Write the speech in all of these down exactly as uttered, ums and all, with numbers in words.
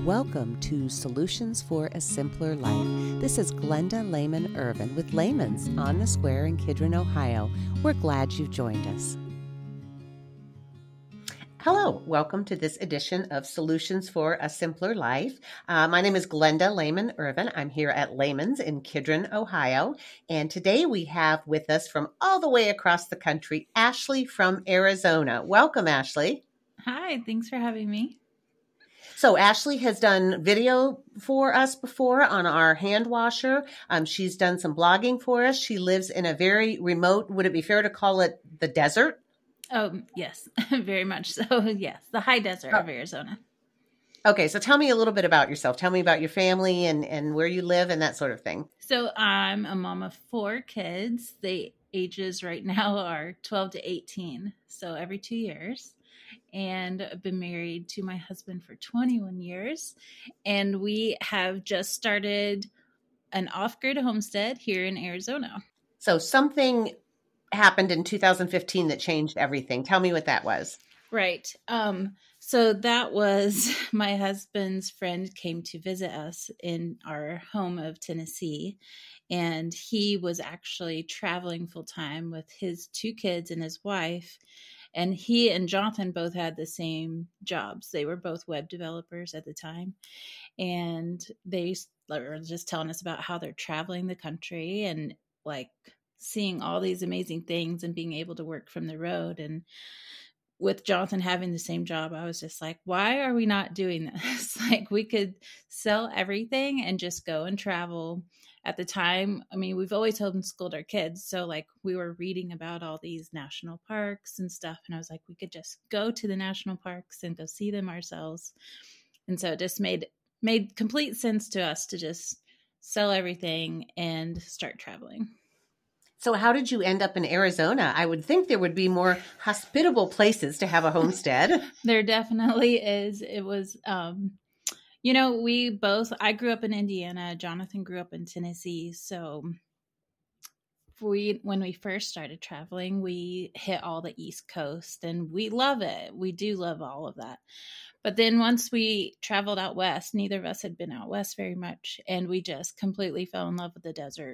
Welcome to Solutions for a Simpler Life. This is Glenda Lehman Irvin with Lehman's on the Square in Kidron, Ohio. We're glad you've joined us. Hello, welcome to this edition of Solutions for a Simpler Life. Uh, my name is Glenda Lehman Irvin. I'm here at Lehman's in Kidron, Ohio. And today we have with us from all the way across the country, Ashley from Arizona. Welcome, Ashley. Hi, thanks for having me. So Ashley has done video for us before on our hand washer. Um, she's done some blogging for us. She lives in a very remote, would it be fair to call it the desert? Oh, yes, very much so. Yes, the high desert oh. of Arizona. Okay, so tell me a little bit about yourself. Tell me about your family and, and where you live and that sort of thing. So I'm a mom of four kids. The ages right now are twelve to eighteen, so every two years. And I've been married to my husband for twenty-one years. And we have just started an off-grid homestead here in Arizona. So something happened in two thousand fifteen that changed everything. Tell me what that was. Right. Um, so that was my husband's friend came to visit us in our home of Tennessee. And he was actually traveling full time with his two kids and his wife. And he and Jonathan both had the same jobs. They were both web developers at the time. And they were just telling us about how they're traveling the country and like seeing all these amazing things and being able to work from the road. And with Jonathan having the same job, I was just like, why are we not doing this? Like we could sell everything and just go and travel. At the time, I mean, we've always homeschooled our kids. So like we were reading about all these national parks and stuff. And I was like, we could just go to the national parks and go see them ourselves. And so it just made, made complete sense to us to just sell everything and start traveling. So how did you end up in Arizona? I would think there would be more hospitable places to have a homestead. There definitely is. It was, um, you know, we both, I grew up in Indiana. Jonathan grew up in Tennessee. So we, when we first started traveling, we hit all the East Coast and we love it. We do love all of that. But then once we traveled out west, neither of us had been out west very much. And we just completely fell in love with the desert.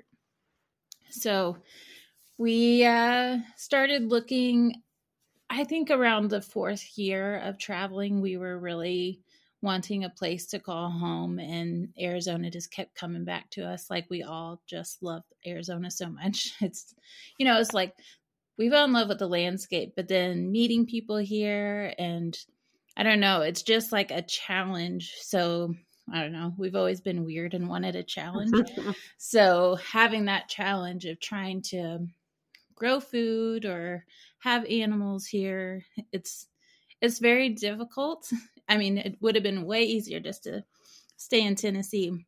So we uh, started looking, I think around the fourth year of traveling, we were really wanting a place to call home, and Arizona just kept coming back to us. Like we all just love Arizona so much. It's, you know, it's like we fell in love with the landscape, but then meeting people here and I don't know, it's just like a challenge. So I don't know. We've always been weird and wanted a challenge. So having that challenge of trying to grow food or have animals here, it's it's very difficult. I mean, it would have been way easier just to stay in Tennessee.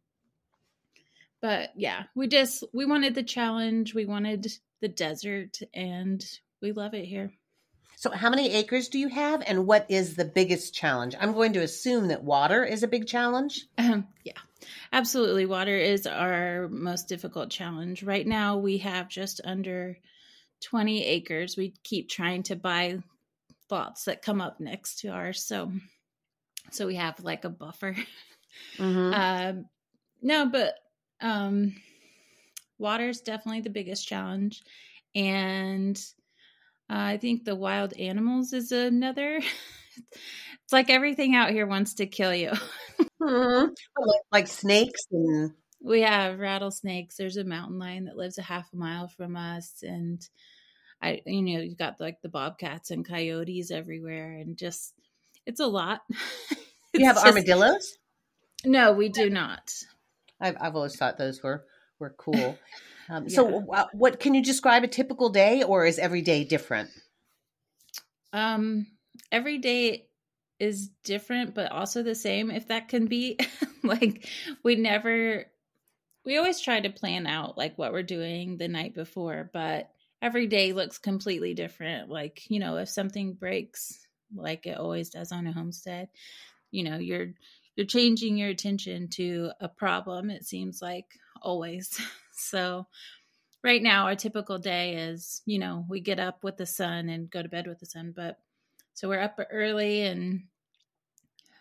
But yeah, we just we wanted the challenge. We wanted the desert, and we love it here. So how many acres do you have and what is the biggest challenge? I'm going to assume that water is a big challenge. Um, yeah, absolutely. Water is our most difficult challenge. Right now we have just under twenty acres. We keep trying to buy lots that come up next to ours. So, so we have like a buffer. Mm-hmm. uh, no, but um, water is definitely the biggest challenge. And Uh, I think the wild animals is another. It's like everything out here wants to kill you. mm-hmm. like, like snakes. And... We have rattlesnakes. There's a mountain lion that lives a half a mile from us. And I, you know, you got like the bobcats and coyotes everywhere. And just, it's a lot. You have just... armadillos? No, we do not. I've, I've always thought those were, were cool. Um, yeah. So uh, what can you describe a typical day, or is every day different? Um, every day is different, but also the same, if that can be. Like we never, we always try to plan out like what we're doing the night before, but every day looks completely different. Like, you know, if something breaks, like it always does on a homestead, you know, you're, you're changing your attention to a problem. It seems like always. So right now, our typical day is, you know, we get up with the sun and go to bed with the sun. But so we're up early and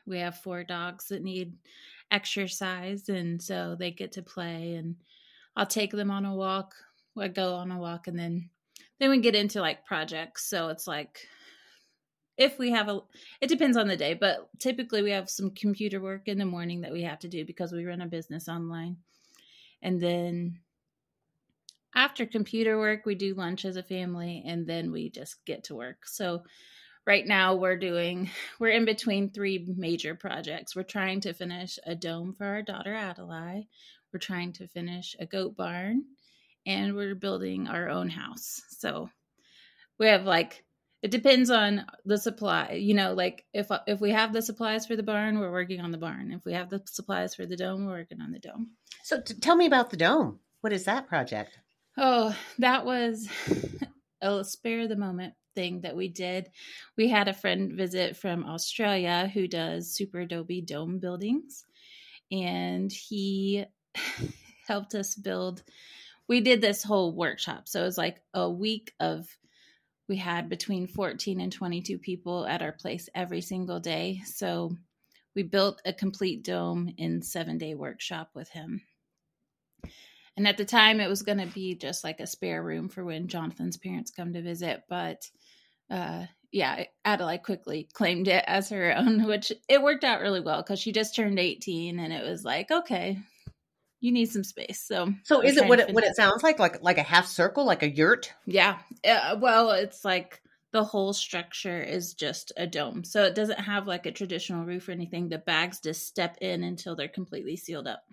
we have four dogs that need exercise, and so they get to play, and I'll take them on a walk. I go on a walk, and then then we get into like projects. So it's like, if we have a, it depends on the day, but typically we have some computer work in the morning that we have to do because we run a business online. And then after computer work, we do lunch as a family, and then we just get to work. So right now we're doing, we're in between three major projects. We're trying to finish a dome for our daughter Adelaide. We're trying to finish a goat barn, and we're building our own house. So we have like, it depends on the supply, you know, like if, if we have the supplies for the barn, we're working on the barn. If we have the supplies for the dome, we're working on the dome. So t- tell me about the dome. What is that project? Oh, that was a spare the moment thing that we did. We had a friend visit from Australia who does super adobe dome buildings, and he helped us build. We did this whole workshop. So it was like a week of, we had between fourteen and twenty-two people at our place every single day. So we built a complete dome in seven day workshop with him. And at the time, it was going to be just like a spare room for when Jonathan's parents come to visit. But uh, yeah, Adelaide quickly claimed it as her own, which it worked out really well because she just turned eighteen, and it was like, okay, you need some space. So, so is it what it what it sounds like, like like a half circle, like a yurt? Yeah. Uh, well, it's like the whole structure is just a dome, so it doesn't have like a traditional roof or anything. The bags just step in until they're completely sealed up.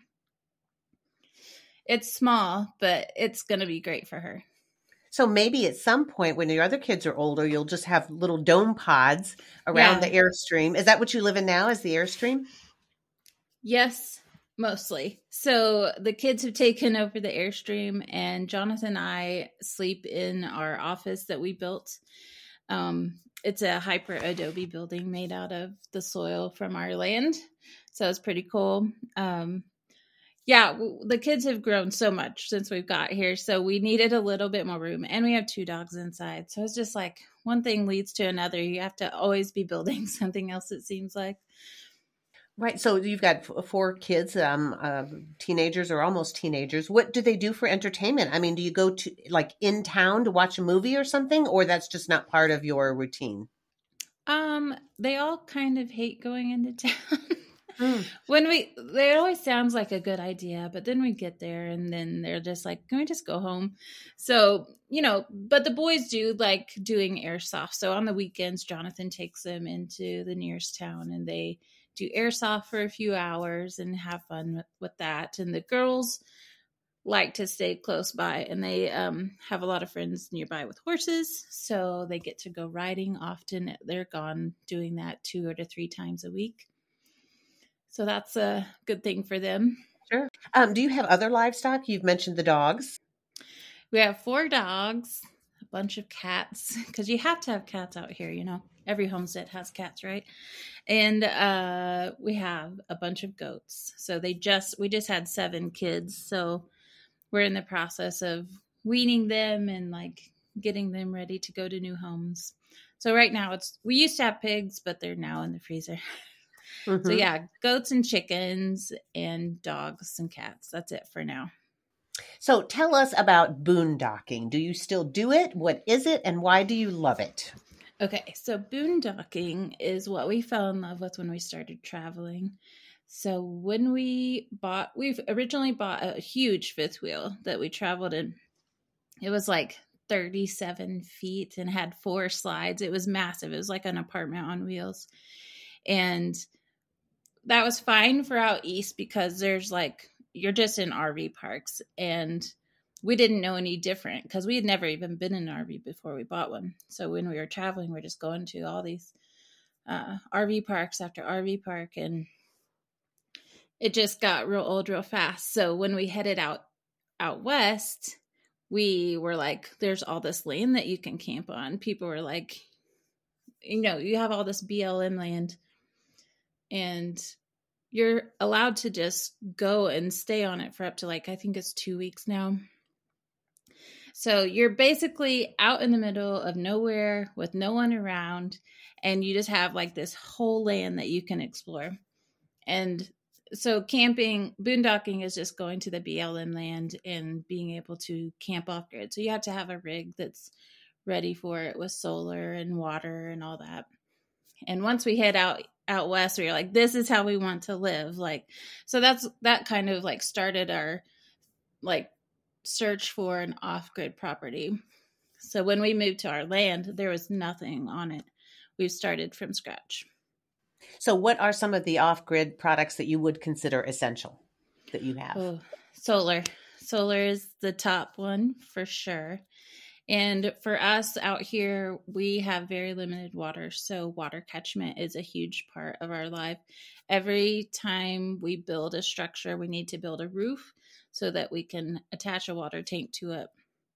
It's small, but it's going to be great for her. So maybe at some point when your other kids are older, you'll just have little dome pods around yeah. the Airstream. Is that what you live in now, is the Airstream? Yes, mostly. So the kids have taken over the Airstream, and Jonathan and I sleep in our office that we built. Um, it's a hyper adobe building made out of the soil from our land. So it's pretty cool. Um, Yeah, the kids have grown so much since we've got here, so we needed a little bit more room, and we have two dogs inside. So it's just like one thing leads to another. You have to always be building something else, it seems like. Right. So you've got four kids, um, uh, teenagers or almost teenagers. What do they do for entertainment? I mean, do you go to like in town to watch a movie or something, or that's just not part of your routine? Um, they all kind of hate going into town. Mm. When we, it always sounds like a good idea, but then we get there and then they're just like, can we just go home? So, you know, but the boys do like doing airsoft. So on the weekends, Jonathan takes them into the nearest town and they do airsoft for a few hours and have fun with, with that. And the girls like to stay close by, and they um, have a lot of friends nearby with horses. So they get to go riding often. They're gone doing that two or to three times a week. So that's a good thing for them. Sure. Um, do you have other livestock? You've mentioned the dogs. We have four dogs, a bunch of cats, because you have to have cats out here, you know. Every homestead has cats, right? And uh, we have a bunch of goats. So they just, we just had seven kids. So we're in the process of weaning them and like getting them ready to go to new homes. So right now it's, we used to have pigs, but they're now in the freezer. Mm-hmm. So yeah, goats and chickens and dogs and cats. That's it for now. So tell us about boondocking. Do you still do it? What is it? And why do you love it? Okay, so boondocking is what we fell in love with when we started traveling. So when we bought, we've originally bought a huge fifth wheel that we traveled in. It was like thirty-seven feet and had four slides. It was massive. It was like an apartment on wheels. And that was fine for out east because there's like, you're just in R V parks, and we didn't know any different because we had never even been in an R V before we bought one. So when we were traveling, we're just going to all these uh, R V parks after R V park, and it just got real old real fast. So when we headed out out west, we were like, there's all this land that you can camp on. People were like, you know, you have all this B L M land, and you're allowed to just go and stay on it for up to like, I think it's two weeks now. So you're basically out in the middle of nowhere with no one around, and you just have like this whole land that you can explore. And so camping, boondocking is just going to the B L M land and being able to camp off grid. So you have to have a rig that's ready for it with solar and water and all that. And once we head out out west, we were like, this is how we want to live. Like, so that's that kind of like started our like search for an off-grid property. So when we moved to our land, there was nothing on it. We've started from scratch. So what are some of the off-grid products that you would consider essential that you have? Oh, solar. Solar is the top one for sure. And for us out here, we have very limited water. So water catchment is a huge part of our life. Every time we build a structure, we need to build a roof so that we can attach a water tank to it.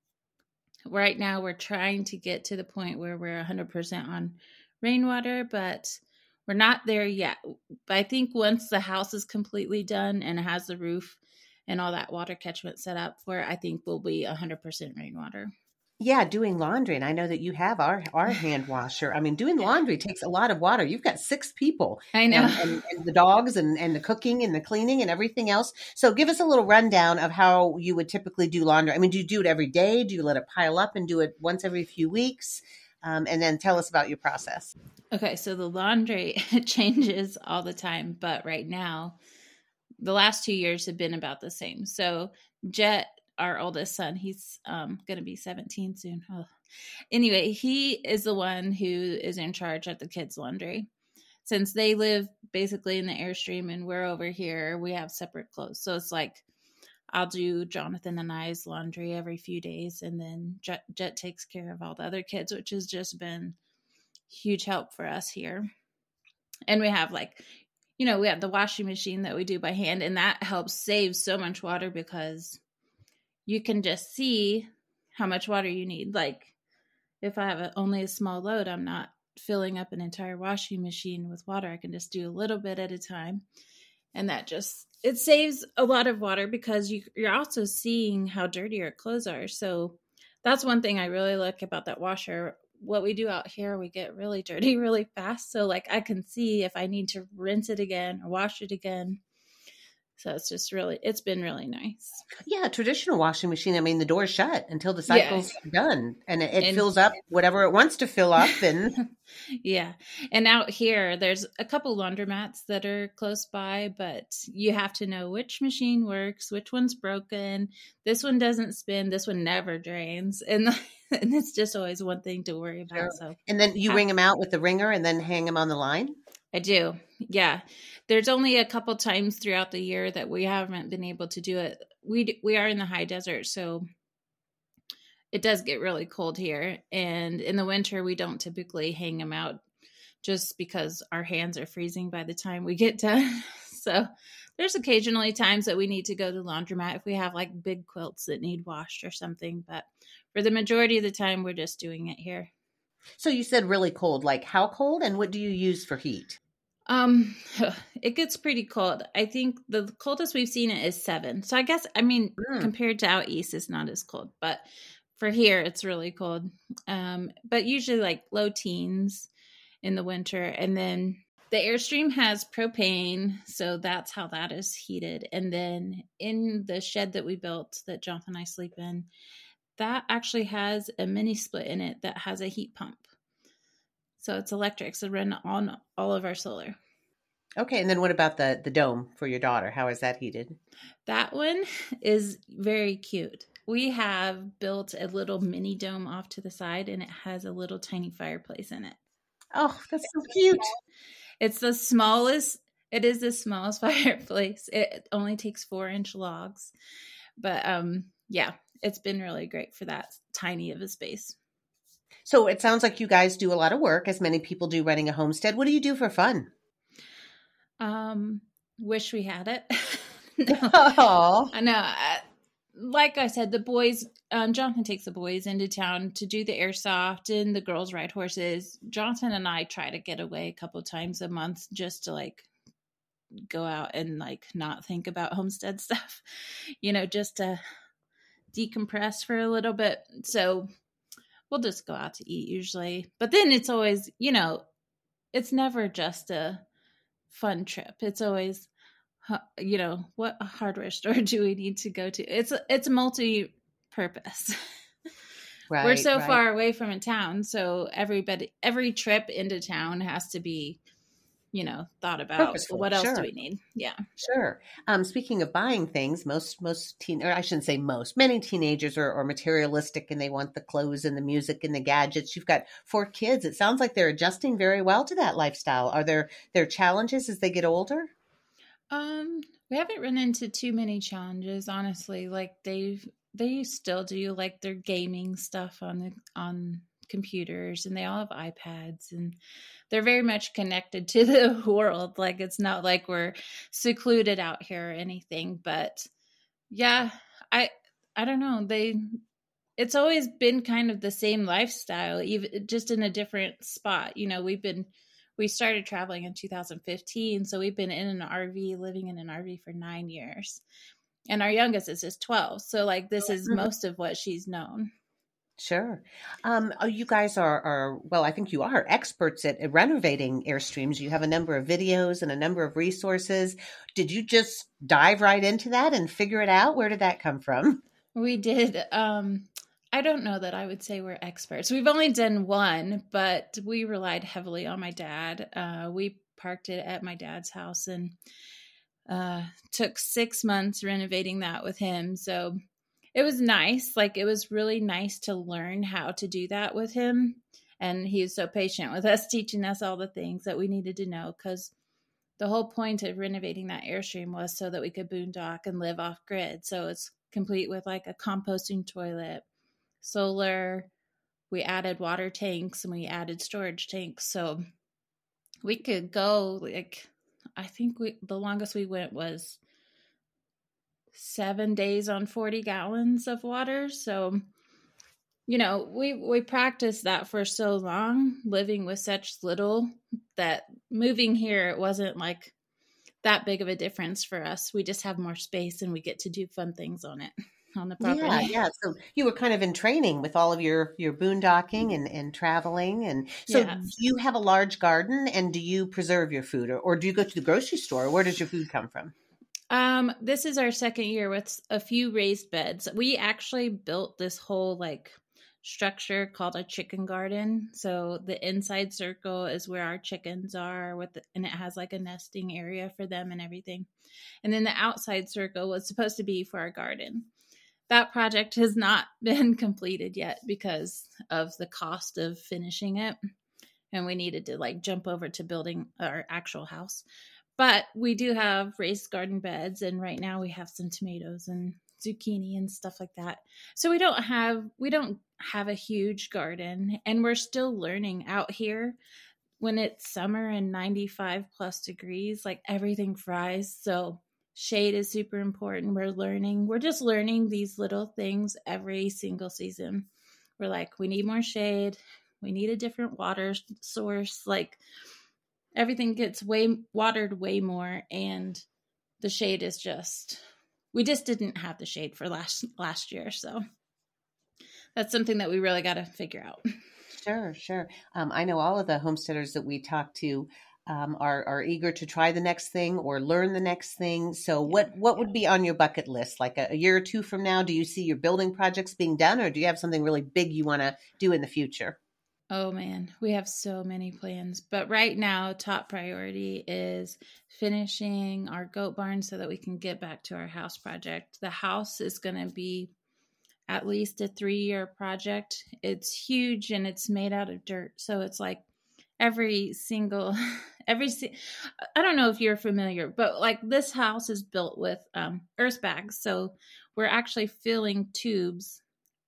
Right now, we're trying to get to the point where we're one hundred percent on rainwater, but we're not there yet. But I think once the house is completely done and it has the roof and all that water catchment set up for it, I think we'll be one hundred percent rainwater. Yeah, doing laundry. And I know that you have our, our hand washer. I mean, doing laundry takes a lot of water. You've got six people. I know. And, and, and the dogs and, and the cooking and the cleaning and everything else. So give us a little rundown of how you would typically do laundry. I mean, do you do it every day? Do you let it pile up and do it once every few weeks? Um, and then tell us about your process. Okay, so the laundry changes all the time. But right now, the last two years have been about the same. So Jet, our oldest son, he's um, going to be seventeen soon. Oh. Anyway, he is the one who is in charge at the kids' laundry. Since they live basically in the Airstream and we're over here, we have separate clothes. So it's like I'll do Jonathan and I's laundry every few days, and then Jet, Jet takes care of all the other kids, which has just been huge help for us here. And we have like, you know, we have the washing machine that we do by hand, and that helps save so much water because you can just see how much water you need. Like if I have a, only a small load, I'm not filling up an entire washing machine with water. I can just do a little bit at a time. And that just, it saves a lot of water because you, you're also seeing how dirty your clothes are. So that's one thing I really like about that washer. What we do out here, we get really dirty really fast. So like I can see if I need to rinse it again or wash it again. So it's just really, it's been really nice. Yeah, traditional washing machine. I mean, the door's shut until the cycle's yeah. done, and it, it and, fills up whatever it wants to fill up. And yeah, and out here, there's a couple laundromats that are close by, but you have to know which machine works, which one's broken. This one doesn't spin. This one never drains, and and it's just always one thing to worry about. Sure. So, and then you I, ring them out with the ringer, and then hang them on the line. I do. Yeah. There's only a couple times throughout the year that we haven't been able to do it. We we are in the high desert, so it does get really cold here. And in the winter, we don't typically hang them out just because our hands are freezing by the time we get done. So there's occasionally times that we need to go to the laundromat if we have like big quilts that need washed or something. But for the majority of the time, we're just doing it here. So you said really cold, like how cold, and what do you use for heat? Um, it gets pretty cold. I think the coldest we've seen it is seven. So I guess, I mean, mm. compared to out east, it's not as cold, but for here, it's really cold. Um, but usually like low teens in the winter. And then the Airstream has propane. So that's how that is heated. And then in the shed that we built that Jonathan and I sleep in, that actually has a mini split in it that has a heat pump. So it's electric. So run on all of our solar. Okay. And then what about the, the dome for your daughter? How is that heated? That one is very cute. We have built a little mini dome off to the side, and it has a little tiny fireplace in it. Oh, that's so cute. It's the smallest. It is the smallest fireplace. It only takes four inch logs. But um, yeah, it's been really great for that tiny of a space. So it sounds like you guys do a lot of work, as many people do running a homestead. What do you do for fun? Um, wish we had it. no, oh. I know. I, like I said, the boys, um, Jonathan takes the boys into town to do the airsoft, and the girls ride horses. Jonathan and I try to get away a couple times a month just to like go out and like not think about homestead stuff, you know, just to decompress for a little bit. So we'll just go out to eat usually. But then it's always, you know, it's never just a fun trip. It's always, you know, what hardware store do we need to go to? It's it's multi-purpose. Right, We're so right. far away from a town, so everybody every trip into town has to be, you know, thought about. Purposeful, What else sure. do we need? Yeah. Sure. Um, speaking of buying things, most most teen, or I shouldn't say most, many teenagers are, are materialistic and they want the clothes and the music and the gadgets. You've got four kids. It sounds like they're adjusting very well to that lifestyle. Are there there challenges as they get older? Um, we haven't run into too many challenges, honestly. Like they've they still do like their gaming stuff on the on computers, and they all have iPads, and they're very much connected to the world. Like it's not like we're secluded out here or anything, but yeah, I I don't know. They it's always been kind of the same lifestyle, even just in a different spot. You know, we've been we started traveling in two thousand fifteen, so we've been in an R V, living in an R V for nine years. And our youngest is just twelve. So like this is most of what she's known. Sure. Um, oh, you guys are, are, well, I think you are experts at, at renovating Airstreams. You have a number of videos and a number of resources. Did you just dive right into that and figure it out? Where did that come from? We did. Um, I don't know that I would say we're experts. We've only done one, but we relied heavily on my dad. Uh, we parked it at my dad's house and uh, took six months renovating that with him. So it was nice. Like it was really nice to learn how to do that with him. And he was so patient with us, teaching us all the things that we needed to know, because the whole point of renovating that Airstream was so that we could boondock and live off grid. So it's complete with like a composting toilet, solar. We added water tanks and we added storage tanks. So we could go like, I think we, the longest we went was seven days on forty gallons of water. So, you know, we, we practiced that for so long, living with such little, that moving here, it wasn't like that big of a difference for us. We just have more space and we get to do fun things on it, on the property. Yeah, yeah. So you were kind of in training with all of your, your boondocking and, and traveling. And so Yes. do you have a large garden, and do you preserve your food, or, or do you go to the grocery store? Where does your food come from? Um, this is our second year with a few raised beds. We actually built this whole like structure called a chicken garden. So the inside circle is where our chickens are, with the, and it has like a nesting area for them and everything. And then the outside circle was supposed to be for our garden. That project has not been completed yet because of the cost of finishing it. And we needed to like jump over to building our actual house. But we do have raised garden beds, and right now we have some tomatoes and zucchini and stuff like that. So we don't have we don't have a huge garden, and we're still learning out here. When it's summer and ninety-five plus degrees, like everything fries. So shade is super important. We're learning. We're just learning these little things every single season. We're like, we need more shade. We need a different water source. Like everything gets way watered way more, and the shade is just, we just didn't have the shade for last last year. So that's something that we really got to figure out. Sure, sure. Um, I know all of the homesteaders that we talk to um, are are eager to try the next thing or learn the next thing. So, what what would be on your bucket list? Like a, a year or two from now, do you see your building projects being done, or do you have something really big you want to do in the future? Oh man, we have so many plans. But right now, top priority is finishing our goat barn so that we can get back to our house project. The house is going to be at least a three-year project. It's huge and it's made out of dirt. So it's like every single, every, I don't know if you're familiar, but like this house is built with um, earth bags. So we're actually filling tubes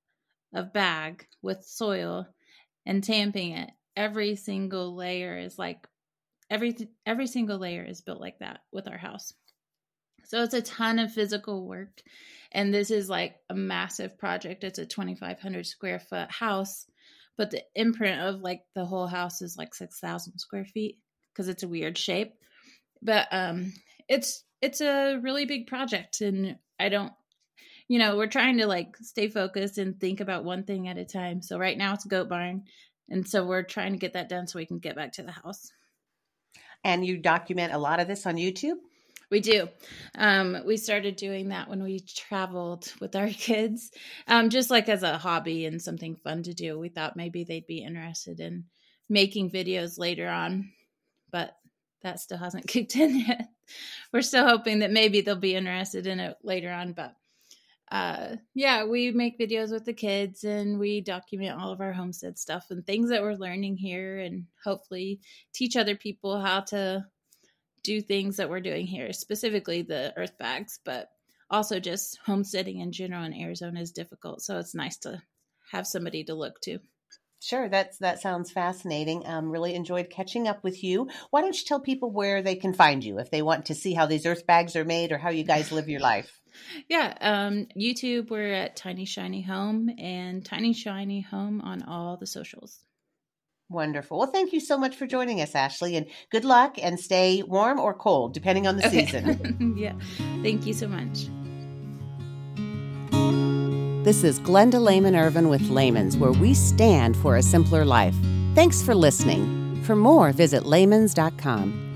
of bag with soil and tamping it. Every single layer is like, every, every single layer is built like that with our house. So it's a ton of physical work. And this is like a massive project. It's a twenty-five hundred square foot house, but the imprint of like the whole house is like six thousand square feet because it's a weird shape. But um, it's, it's a really big project. And I don't, you know, we're trying to like stay focused and think about one thing at a time. So right now it's goat barn. And so we're trying to get that done so we can get back to the house. And you document a lot of this on YouTube? We do. Um, we started doing that when we traveled with our kids, um, just like as a hobby and something fun to do. We thought maybe they'd be interested in making videos later on, but that still hasn't kicked in yet. We're still hoping that maybe they'll be interested in it later on. But uh, yeah, we make videos with the kids and we document all of our homestead stuff and things that we're learning here, and hopefully teach other people how to do things that we're doing here, specifically the earth bags, but also just homesteading in general in Arizona is difficult. So it's nice to have somebody to look to. Sure. That's, that sounds fascinating. Um, really enjoyed catching up with you. Why don't you tell people where they can find you if they want to see how these earth bags are made or how you guys live your life? Yeah. Um, YouTube, we're at Tiny Shiny Home, and Tiny Shiny Home on all the socials. Wonderful. Well, thank you so much for joining us, Ashley, and good luck, and stay warm or cold, depending on the okay. season. Yeah. Thank you so much. This is Glenda Lehman Irvin with Layman's, where we stand for a simpler life. Thanks for listening. For more, visit laymans dot com.